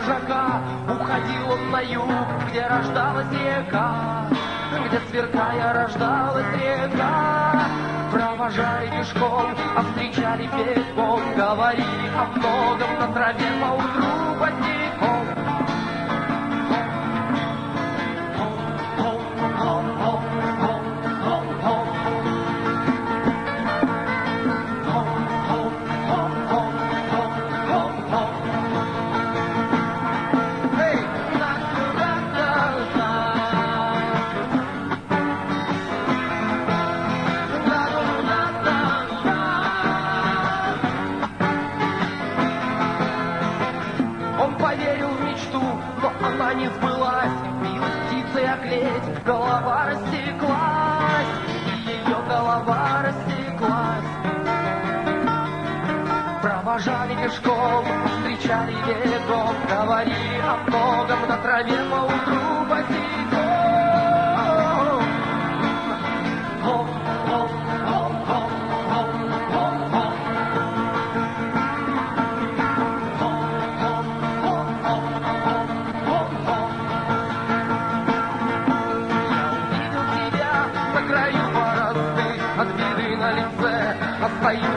вожака. Уходил он на юг, где рождалась река, где сверкая рождалась река. Провожали пешком, а встречали пешком, говорили о многом на траве поутру босиком. Не сбылась, билась птицей о клеть, голова растеклась, ее голова растеклась. Провожали пешком, встречали бегом, говорили о многом на траве поутру босиком. Остаюсь